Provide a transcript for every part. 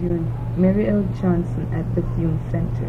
Bethune, Mary L. Johnson at Bethune Center.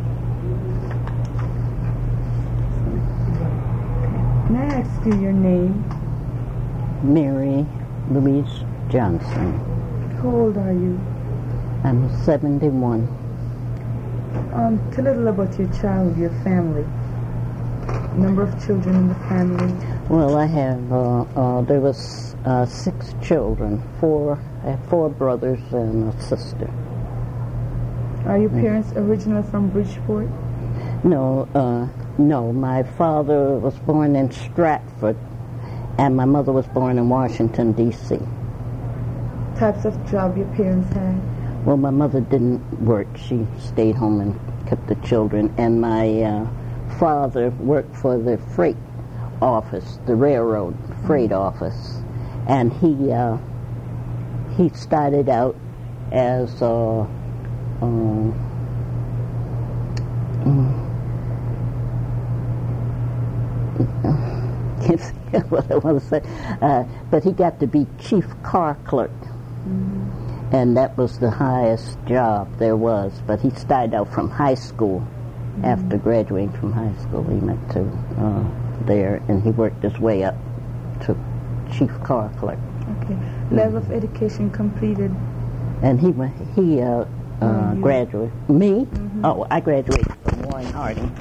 Can I ask you your name? Mary Louise Johnson. How old are you? I'm 71. Tell a little about your child, your family. Number of children in the family. Well, I have, there was 6 children. I have 4 brothers and a sister. Are your parents originally from Bridgeport? No, my father was born in Stratford, and my mother was born in Washington, D.C. Types of job your parents had? Well, my mother didn't work. She stayed home and kept the children, and my father worked for the freight office, the railroad freight office, and he started out as can't say what I want to say, but he got to be chief car clerk. And that was the highest job there was. But he started out from high school. After graduating from high school, he went to there, and he worked his way up to chief car clerk. Okay. Level of education completed? And he graduated. Me? Oh, I graduated from Warren Harding.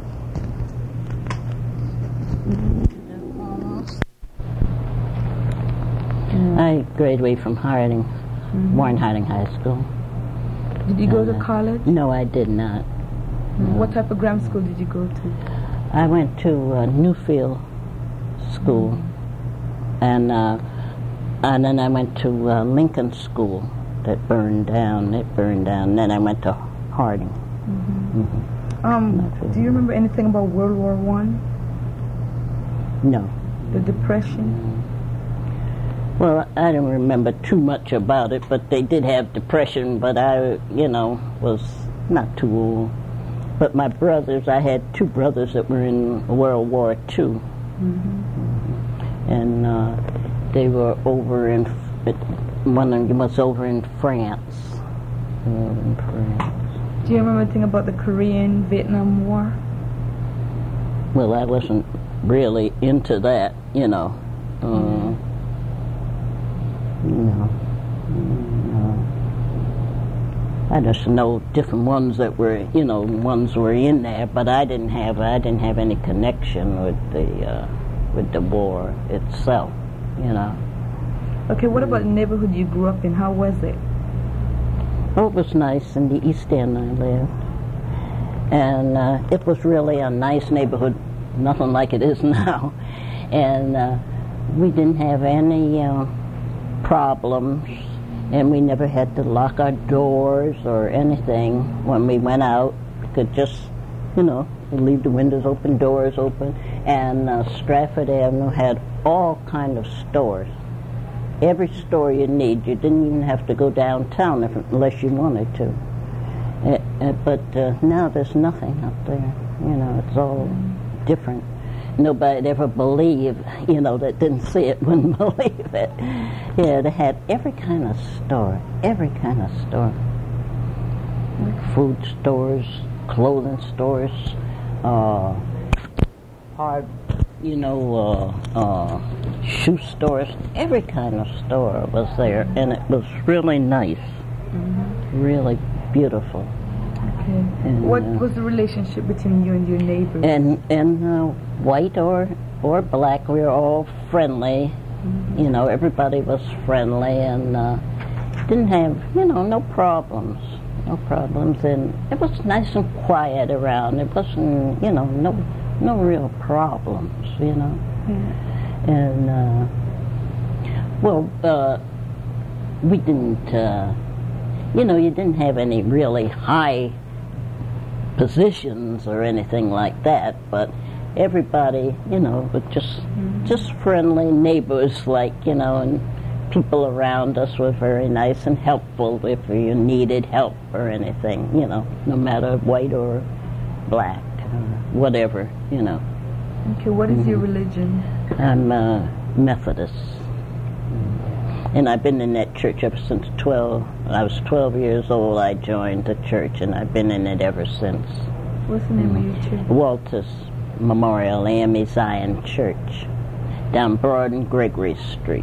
I graduated from Warren Harding High School. Did you go to college? No, I did not. What type of grammar school did you go to? I went to Newfield School, and then I went to Lincoln School that burned down. It burned down. Then I went to Harding. Do you remember anything about World War I? No. The Depression? Well, I don't remember too much about it, but they did have depression, but I, was not too old. But my brothers, I had 2 brothers that were in World War II. And they were over in, one of them was over in France. Do you remember anything about the Korean Vietnam War? Well, I wasn't really into that, No. I just know different ones that were, ones were in there, but I didn't have any connection with the war itself, Okay, what about the neighborhood you grew up in? How was it? Oh, it was nice. In the East End I lived, and it was really a nice neighborhood, nothing like it is now, and we didn't have any problems. And we never had to lock our doors or anything when we went out. We could just, leave the windows open, doors open. And Stratford Avenue had all kind of stores. Every store you need. You didn't even have to go downtown unless you wanted to. But now there's nothing up there. It's all different. Nobody'd ever believe, that didn't see it wouldn't believe it. Yeah, they had every kind of store. Food stores, clothing stores, shoe stores. Every kind of store was there, and it was really nice, really beautiful. Okay. And, what was the relationship between you and your neighbors? And white or black, we were all friendly. Everybody was friendly, and didn't have, no problems. And it was nice and quiet around. It wasn't, no real problems, And, we didn't, you didn't have any really high positions or anything like that, but everybody, was just friendly neighbors, and people around us were very nice and helpful if you needed help or anything, no matter white or black or whatever, Okay, what is your religion? I'm Methodist. And I've been in that church ever since I was 12 years old. I joined the church, and I've been in it ever since. What's the name of your church? Walters Memorial AME Zion Church, down Broad and Gregory Street.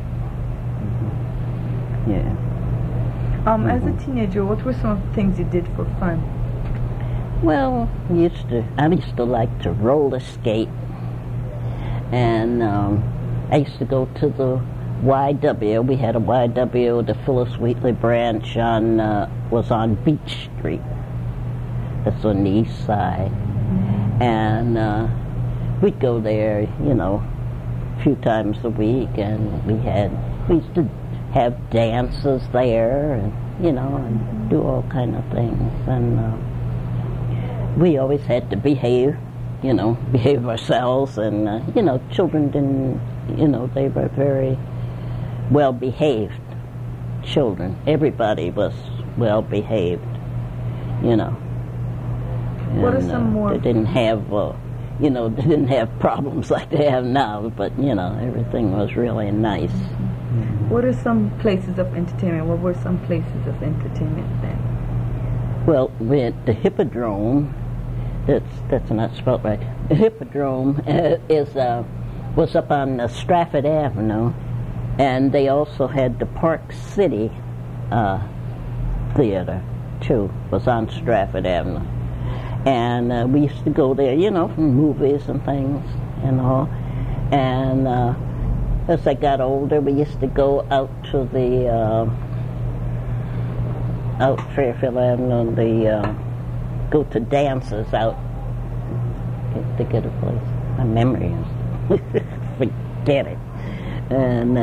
Yeah. As a teenager, what were some of the things you did for fun? Well, I used to like to roller skate, and I used to go to the YW. We had a YW, the Phyllis Wheatley branch was on Beach Street. That's on the east side. And we'd go there, a few times a week, and we used to have dances there, and and do all kind of things. And we always had to behave ourselves, and children didn't, they were very well behaved children. Everybody was well behaved, What are some more? They didn't have, they didn't have problems like they have now, but everything was really nice. What are some places of entertainment? What were some places of entertainment then? Well, the Hippodrome. That's not spelled right. The Hippodrome was up on Stratford Avenue, and they also had the Park City Theater too. Was on Stratford Avenue, and we used to go there, for movies and things and all. And as I got older, we used to go out to the out Fairfield Avenue, go to dances out to get a place. My memory is forget it. And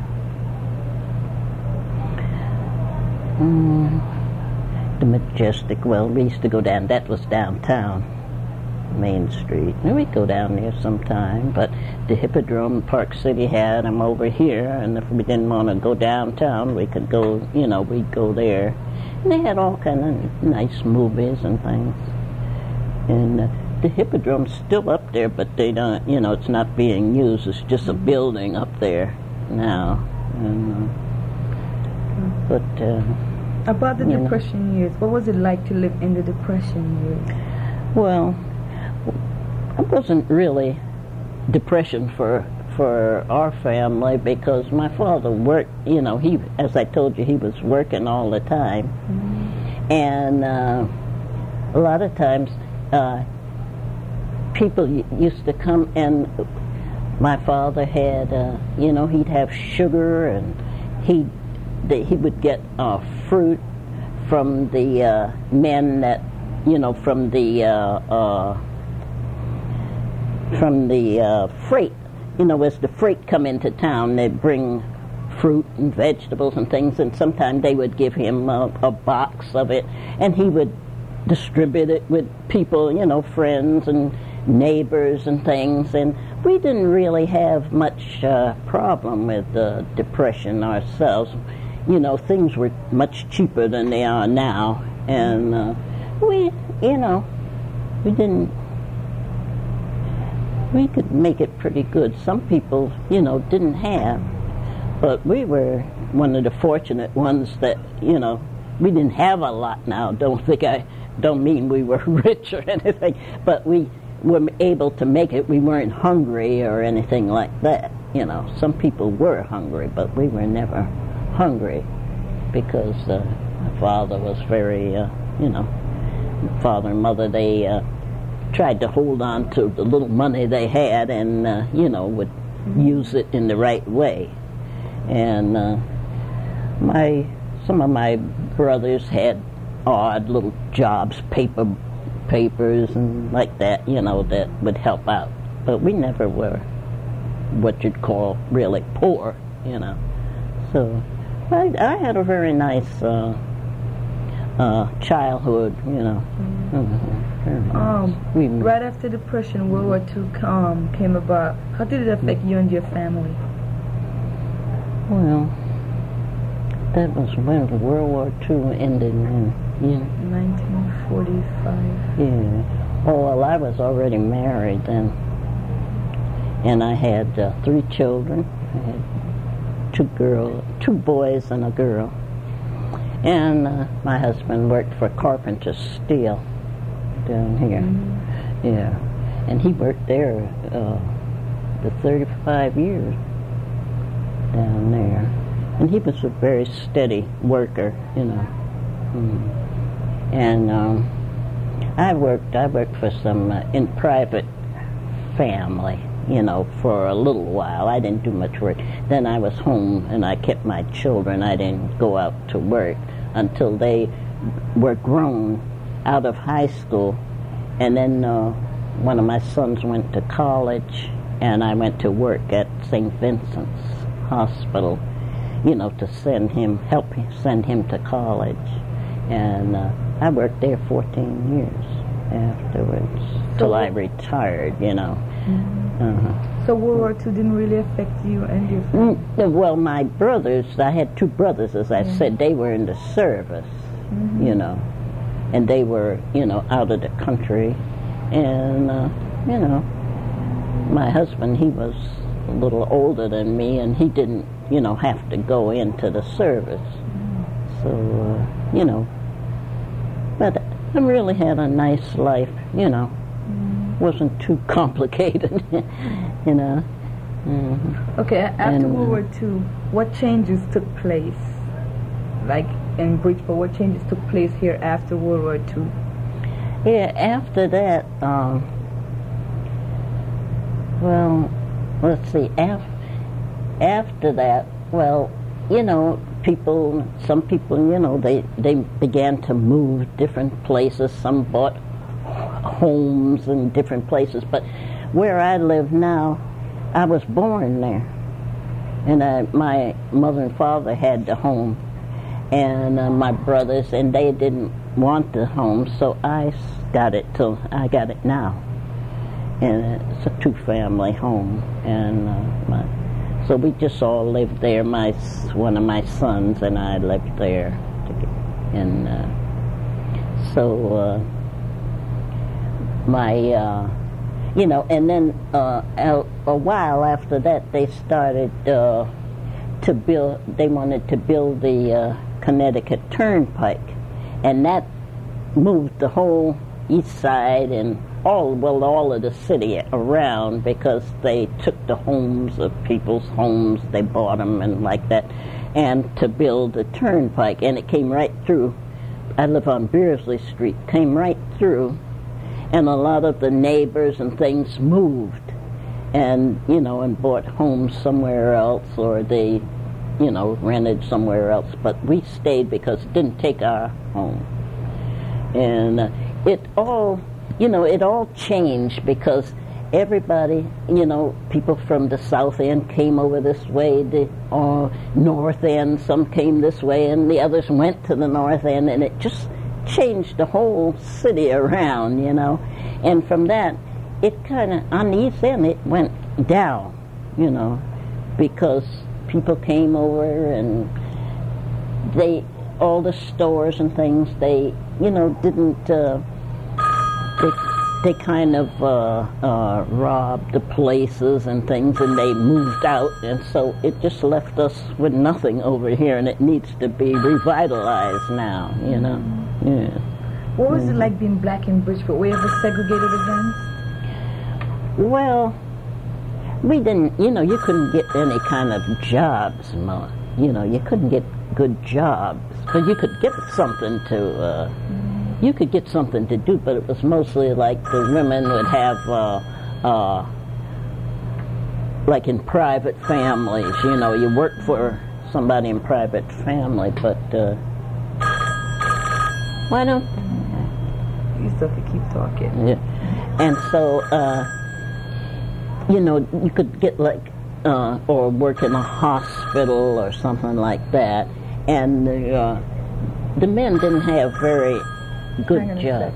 the Majestic, well, we used to go down, that was downtown, Main Street. And we'd go down there sometime, but the Hippodrome, Park City had them over here, and if we didn't want to go downtown, we could go, we'd go there. And they had all kind of nice movies and things. And the Hippodrome's still up there, but they don't, it's not being used. It's just a building up there now. And, but about the Depression years, what was it like to live in the Depression years? Well, it wasn't really depression for our family, because my father worked, he, as I told you, he was working all the time. And a lot of times people used to come, and my father had, he'd have sugar, and he would get fruit from the men that, from the freight. As the freight come into town, they'd bring fruit and vegetables and things, and sometimes they would give him a box of it, and he would distribute it with people, friends and neighbors and things. And we didn't really have much problem with depression ourselves. Things were much cheaper than they are now, and we could make it pretty good. Some people, didn't have, but we were one of the fortunate ones that, we didn't have a lot now. Don't mean we were rich or anything, but we were able to make it. We weren't hungry or anything like that. Some people were hungry, but we were never hungry, because my father was very, father and mother, they tried to hold on to the little money they had, and would use it in the right way. And some of my brothers had odd little jobs, papers and like that, that would help out. But we never were what you'd call really poor, So I had a very nice childhood, Right after the Depression, World War II came about. How did it affect you and your family? Well, that was when World War II ended in 1945. Yeah. Oh, well, I was already married then, and I had 3 children. I had two boys and a girl. And my husband worked for Carpenter Steel down here. Yeah. And he worked there for 35 years down there. And he was a very steady worker, you know. And I worked for some in private family, you know, for a little while. I didn't do much work. Then I was home and I kept my children. I didn't go out to work until they were grown out of high school. And then one of my sons went to college, and I went to work at St. Vincent's Hospital, you know, to help send him to college. And I worked there 14 years afterwards, till I retired, you know. So World War II didn't really affect you and your family? Well, my brothers, I had two brothers, as I said, they were in the service, you know, and they were, you know, out of the country. And, you know, my husband, he was a little older than me, and he didn't, you know, have to go into the service. So, you know, but I really had a nice life, you know. Wasn't too complicated, you know. Okay, after World War II, what changes took place? Like in Bridgeport, what changes took place here after World War II? Yeah, after that, well, let's see, after that, well, you know, some people, you know, they began to move different places. Some bought homes in different places, but where I live now, I was born there, and my mother and father had the home, and my brothers, and they didn't want the home, so I got it till I got it now, and it's a two-family home, and so we just all lived there. One of my sons and I lived there, and so. You know, and then a while after that, they started to build. They wanted to build the Connecticut Turnpike, and that moved the whole east side and all of the city around, because they took the homes of people's homes, they bought them and like that, and to build the turnpike, and it came right through. I live on Beardsley Street. Came right through. And a lot of the neighbors and things moved, and, you know, and bought homes somewhere else, or they, you know, rented somewhere else. But we stayed because it didn't take our home. And it all, you know, it all changed because everybody, you know, people from the south end came over this way, the north end, some came this way, and the others went to the north end, and it just changed the whole city around, you know. And from that, it kind of, on the east end, it went down, you know, because people came over, and all the stores and things, they, you know, didn't, they kind of robbed the places and things, and they moved out, and so it just left us with nothing over here, and it needs to be revitalized now, you know. Yeah. What was it like being black in Bridgeport? Were you ever segregated again? Well, we didn't, you know, you couldn't get any kind of jobs, you know, you couldn't get good jobs, but you could get something to, you could get something to do, but it was mostly like the women would have, like in private families, you know, you work for somebody in private family, but, why don't you still have to keep talking? Yeah, and so you know, you could get like or work in a hospital or something like that, and the men didn't have very good jobs.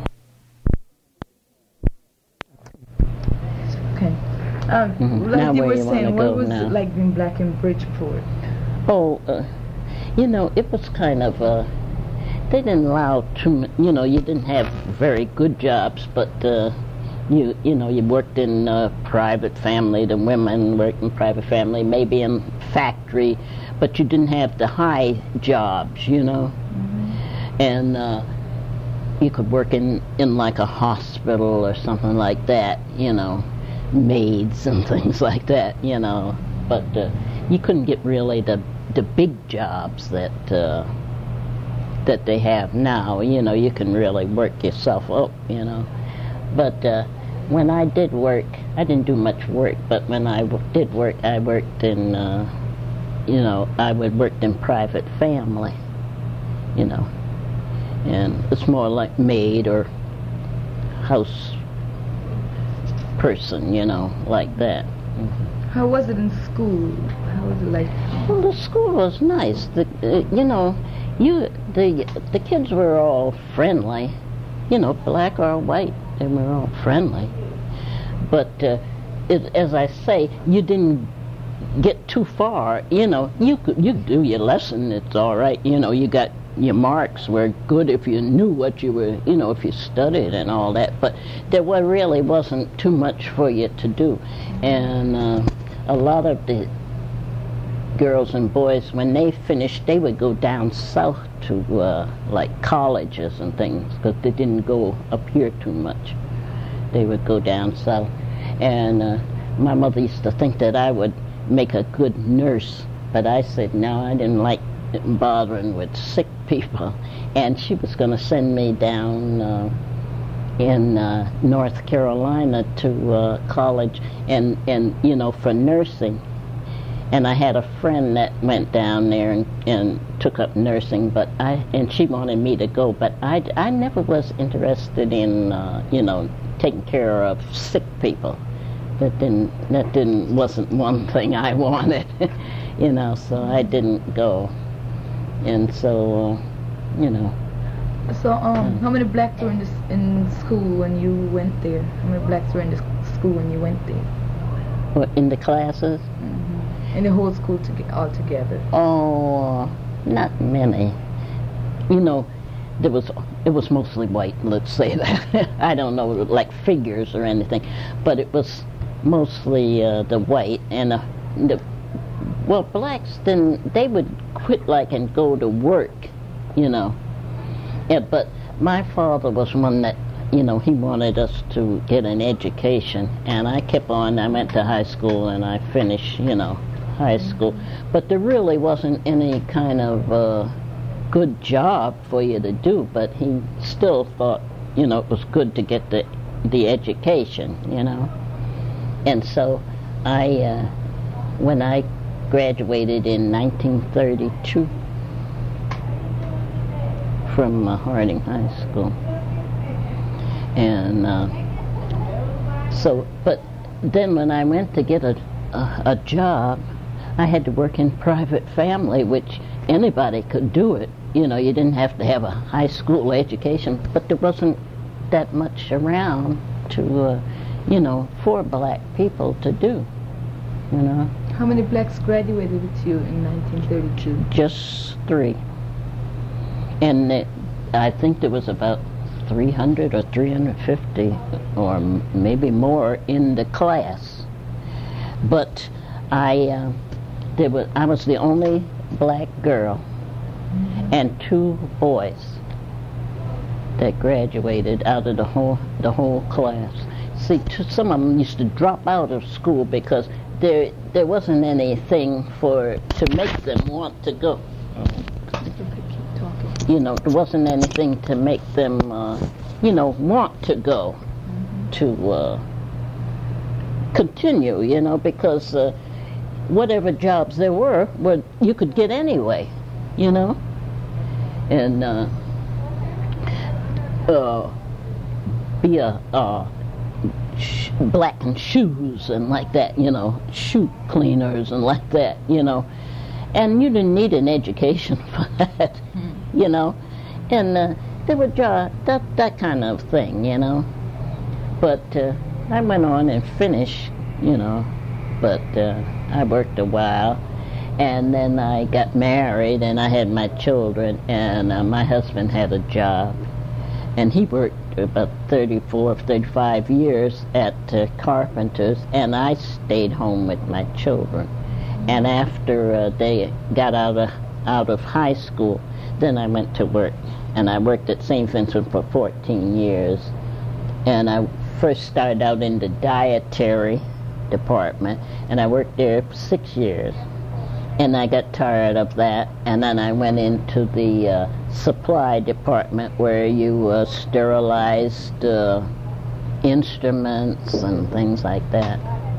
Okay, like you were saying, what was it like being black in Bridgeport? Oh, you know, it was kind of they didn't allow too, you know, you didn't have very good jobs, but You know, you worked in private family. The women worked in private family, maybe in factory, but you didn't have the high jobs, you know. Mm-hmm. And you could work in like a hospital or something like that, you know, maids and things like that, you know. But you couldn't get really the big jobs that they have now. You know, you can really work yourself up, you know. But when I did work, I didn't do much work, but when I did work, I worked in, you know, I worked in private family, you know. And it's more like maid or house person, you know, like that. Mm-hmm. How was it in school? How was it like? Well, the school was nice. You know, the kids were all friendly, you know, black or white. They were all friendly. But as I say, you didn't get too far. You know, you do your lesson. It's all right. You know, you got your marks were good if you knew what you were. You know, if you studied and all that. But there really wasn't too much for you to do, and a lot of the girls and boys, when they finished, they would go down south to like colleges and things, because they didn't go up here too much. They would go down south. And my mother used to think that I would make a good nurse, but I said no, I didn't like bothering with sick people. And she was going to send me down in North Carolina to college and you know, for nursing. And I had a friend that went down there and took up nursing, and she wanted me to go, but I never was interested in you know, taking care of sick people. That wasn't one thing I wanted, you know. So I didn't go, and so you know. So how many blacks were in school when you went there? How many blacks were in the school when you went there? What, in the classes? Mm-hmm. In the whole school all together? Oh, not many. You know, it was mostly white, let's say that. I don't know, like figures or anything, but it was mostly the white. And well, blacks, then they would quit like and go to work, you know. Yeah, but my father was one that, you know, he wanted us to get an education, and I kept on. I went to high school and I finished, you know, high school, but there really wasn't any kind of good job for you to do, but he still thought, you know, it was good to get the education, you know. And so when I graduated in 1932 from Harding High School, and so, but then when I went to get a job, I had to work in private family, which anybody could do it. You know, you didn't have to have a high school education, but there wasn't that much around to, you know, for black people to do, you know. How many blacks graduated with you in 1932? Just 3. And I think there was about 300 or 350 or maybe more in the class. But I was the only black girl and 2 boys that graduated out of the whole class. See, some of them used to drop out of school because there wasn't anything to make them want to go. You know, there wasn't anything to make them, you know, want to go, to continue, you know, because whatever jobs there were you could get anyway, you know, and be a black in shoes and like that, you know, shoe cleaners and like that, you know, and you didn't need an education for that, you know, and there were that kind of thing, you know, but I went on and finished, you know, but I worked a while, and then I got married and I had my children, and my husband had a job, and he worked about 34, 35 years at Carpenter's, and I stayed home with my children. And after they got out of high school, then I went to work. And I worked at St. Vincent for 14 years. And I first started out in the dietary department, and I worked there for 6 years. And I got tired of that, and then I went into the supply department where you sterilized instruments and things like that.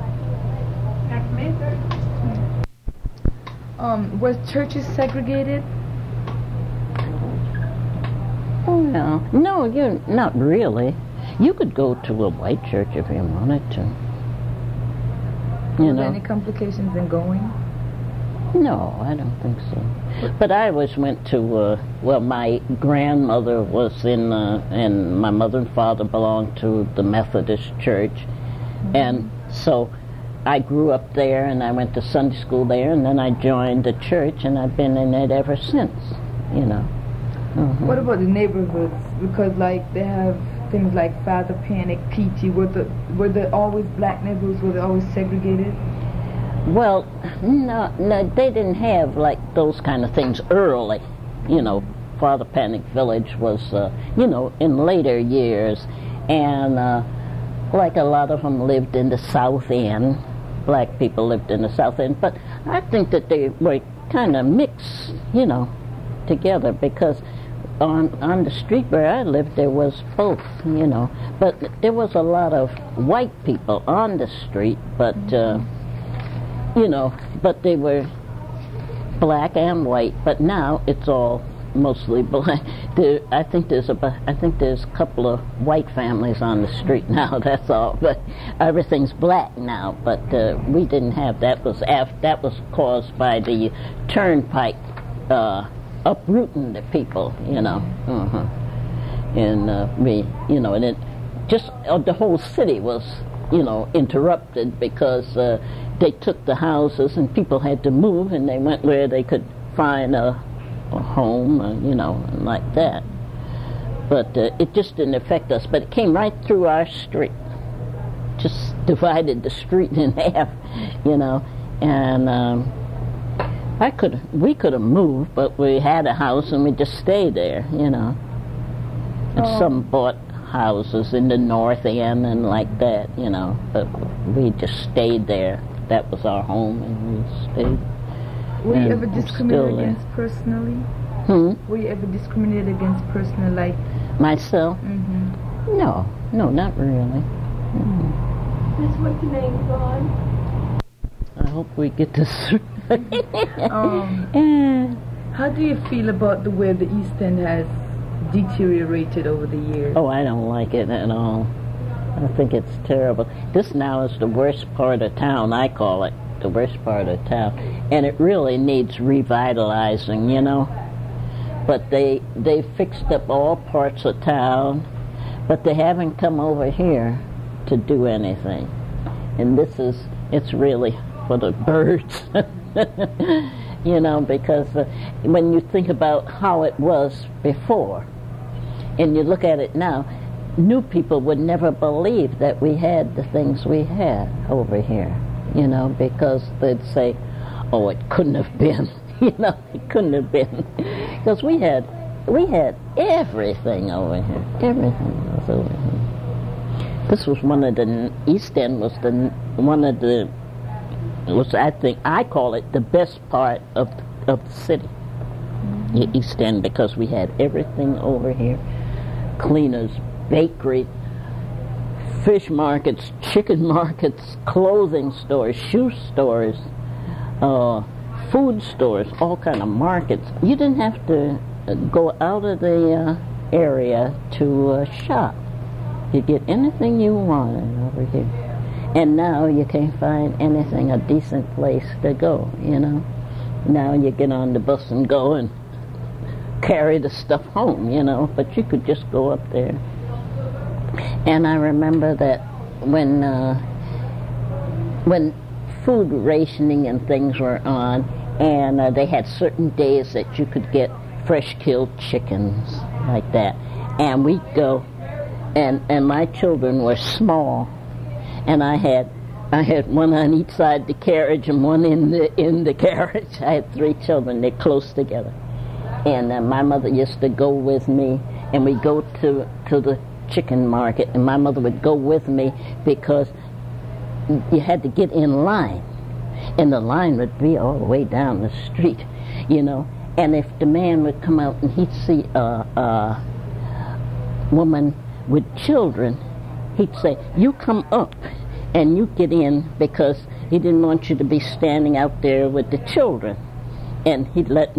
Was churches segregated? Oh, no, you're not really. You could go to a white church if you wanted to. Were there any complications in going? No, I don't think so. But I always went to, my grandmother was and my mother and father belonged to the Methodist Church. Mm-hmm. And so I grew up there, and I went to Sunday school there, and then I joined the church, and I've been in it ever since, Mm-hmm. What about the neighborhoods? Because, like, they have things like Father Panic, Peachy. Were there always black neighborhoods? Were they always segregated? Well, no, they didn't have like those kind of things early. Father Panic Village was, in later years, and like a lot of them lived in the South End. Black people lived in the South End, but I think that they were kind of mixed, together, because on the street where I lived there was both, but there was a lot of white people on the street, but. But they were black and white. But now it's all mostly black. I think there's a couple of white families on the street now. That's all. But everything's black now. But we didn't have that. That was caused by the turnpike uprooting the people. And we, and it just the whole city was, interrupted because. They took the houses, and people had to move, and they went where they could find a home, and like that. But it just didn't affect us. But it came right through our street, just divided the street in half, And we could have moved, but we had a house, and we just stayed there, And some bought houses in the North End and like that, But we just stayed there. That was our home, and we stayed. Were you ever discriminated against personally? Were you ever discriminated against personally, like myself? Mm-hmm. No, not really. That's what the name's on. I hope we get this. How do you feel about the way the East End has deteriorated over the years? Oh, I don't like it at all. I think it's terrible. This now is the worst part of town, I call it, the worst part of town. And it really needs revitalizing, But they fixed up all parts of town, but they haven't come over here to do anything. And it's really for the birds, because when you think about how it was before, and you look at it now, new people would never believe that we had the things we had over here, because they'd say, oh, it couldn't have been, it couldn't have been, because we had everything over here, everything was over here. This was one of the, East End was I call it the best part of the city, the East End, because we had everything over here, cleaners, bakery, fish markets, chicken markets, clothing stores, shoe stores, food stores, all kind of markets. You didn't have to go out of the area to shop. You get anything you wanted over here. And now you can't find anything, a decent place to go, Now you get on the bus and go and carry the stuff home, but you could just go up there. And I remember that when food rationing and things were on, and they had certain days that you could get fresh killed chickens like that, and we'd go and my children were small, and I had one on each side of the carriage and one in the carriage. I had 3 children. They're close together, and my mother used to go with me, and we'd go to the chicken market, and my mother would go with me because you had to get in line, and the line would be all the way down the street, you know. And if the man would come out and he'd see a woman with children, he'd say, "You come up and you get in," because he didn't want you to be standing out there with the children. And he'd let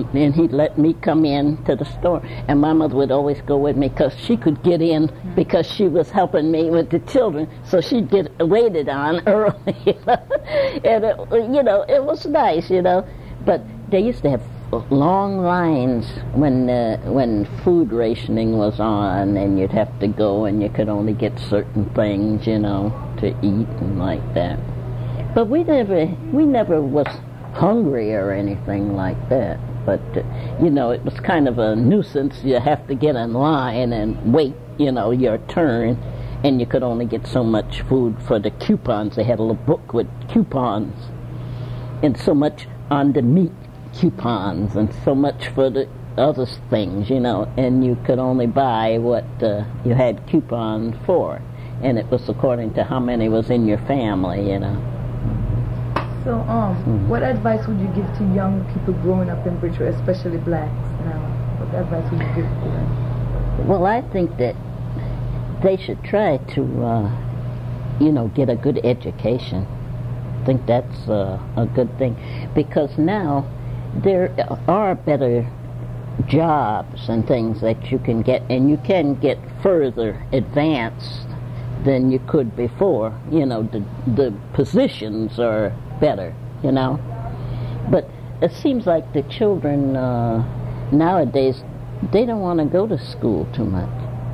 me come in to the store, and my mother would always go with me because she could get in because she was helping me with the children, so she'd get waited on early. And it was nice, you know. But they used to have long lines when food rationing was on, and you'd have to go, and you could only get certain things, you know, to eat and like that. But we never was hungry or anything like that. But you know, it was kind of a nuisance. You have to get in line and wait, you know, your turn, and you could only get so much food for the coupons. They had a little book with coupons, and so much on the meat coupons, and so much for the other things, you know, and you could only buy what you had coupons for, and it was according to how many was in your family, you know. So, what advice would you give to young people growing up in Bridgeport, especially blacks now? What advice would you give to them? Well, I think that they should try to, you know, get a good education. I think that's a good thing, because now there are better jobs and things that you can get, and you can get further advanced than you could before. You know, the positions are better, you know. But it seems like the children nowadays, they don't want to go to school too much,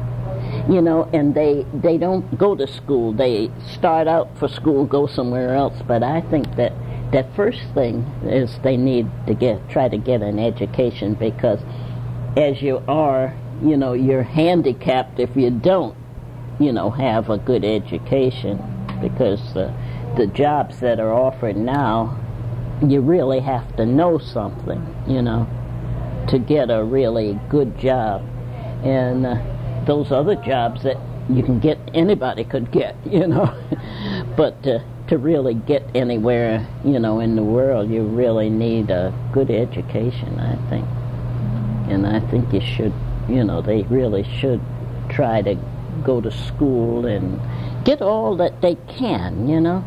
you know, and they don't go to school. They start out for school, go somewhere else. But I think that first thing is they need to try to get an education, because as you are, you know, you're handicapped if you don't, you know, have a good education, because the jobs that are offered now, you really have to know something, you know, to get a really good job. And those other jobs that you can get, anybody could get, you know. But to really get anywhere, you know, in the world, you really need a good education, I think. And I think you should, you know, they really should try to go to school and get all that they can, you know.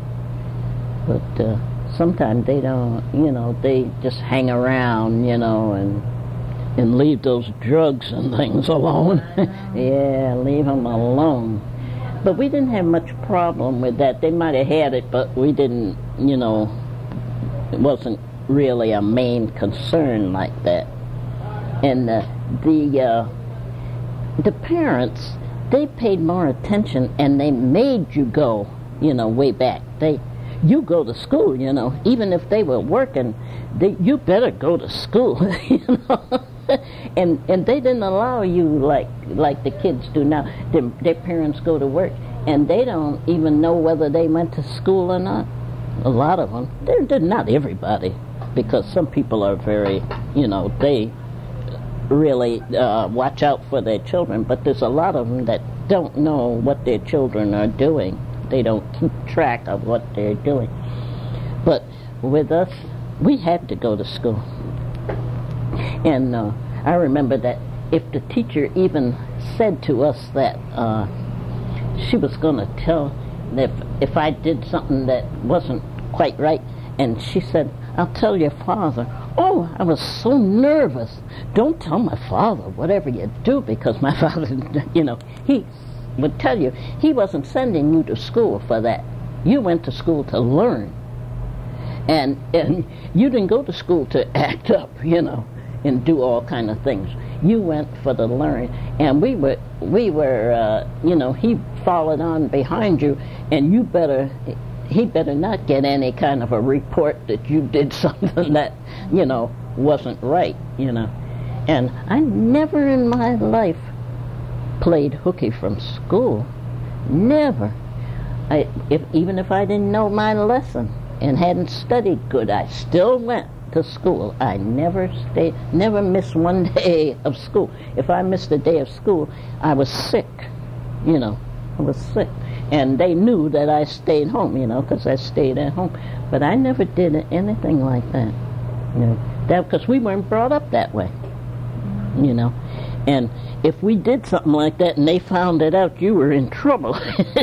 But sometimes they don't, you know, they just hang around, you know, and leave those drugs and things alone. Yeah, leave them alone. But we didn't have much problem with that. They might have had it, but we didn't, you know, it wasn't really a main concern like that. And the parents, they paid more attention, and they made you go, you know, way back. You go to school, you know, even if they were working, you better go to school, you know. And they didn't allow you like the kids do now. Their parents go to work, and they don't even know whether they went to school or not. A lot of them. They're not everybody, because some people are very, you know, they really watch out for their children, but there's a lot of them that don't know what their children are doing. They don't keep track of what they're doing. But with us, we had to go to school. And I remember that if the teacher even said to us that she was going to tell if I did something that wasn't quite right, and she said, "I'll tell your father." Oh, I was so nervous. Don't tell my father whatever you do, because my father, you know, he would tell you he wasn't sending you to school for that. You went to school to learn. And you didn't go to school to act up, you know, and do all kind of things. You went for the learning. And we were you know, he followed on behind you, and he better not get any kind of a report that you did something that, you know, wasn't right, you know. And I never in my life played hooky from school. Never. Even if I didn't know my lesson and hadn't studied good, I still went to school. I never missed one day of school. If I missed a day of school, I was sick, I was sick. And they knew that I stayed home, because I stayed at home. But I never did anything like that, that because we weren't brought up that way, And if we did something like that and they found it out, you were in trouble,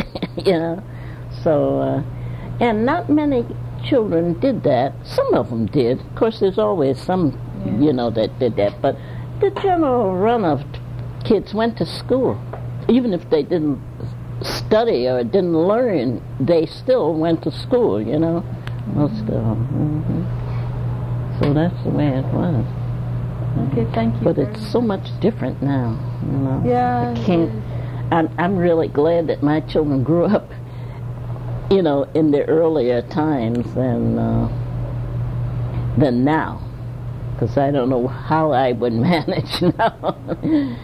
So, and not many children did that. Some of them did. Of course, there's always some, that did that. But the general run of kids went to school. Even if they didn't study or didn't learn, they still went to school, Most of them. So that's the way it was. Okay, thank you. But it's so much different now, Yeah. I can't. I'm really glad that my children grew up, in the earlier times than now, because I don't know how I would manage now,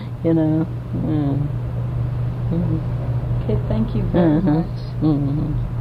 Okay, thank you very much.